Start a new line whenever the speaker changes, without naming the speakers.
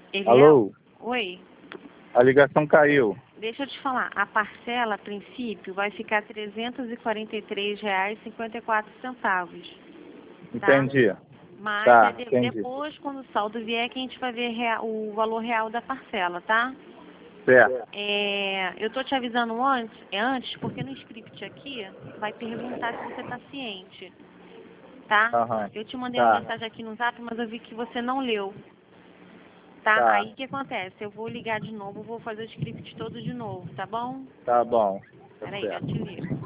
Eliel?
Alô?
Oi.
A ligação caiu.
Deixa eu te falar, a parcela, a princípio, vai ficar R$ 343,54.
Entendi.
Mas
Tá, entendi.
depois, quando o saldo vier, que a gente vai ver o valor real da parcela, tá?
Certo.
Eu tô te avisando antes, porque no script aqui vai perguntar se você tá ciente, tá?
Aham.
Eu te mandei uma
Tá.
mensagem aqui no zap, mas eu vi que você não leu, tá?
Tá.
Aí o que acontece? Eu vou ligar de novo, vou fazer o script todo de novo, tá bom?
Tá bom. Tá
Peraí, já
certo.
te ligo.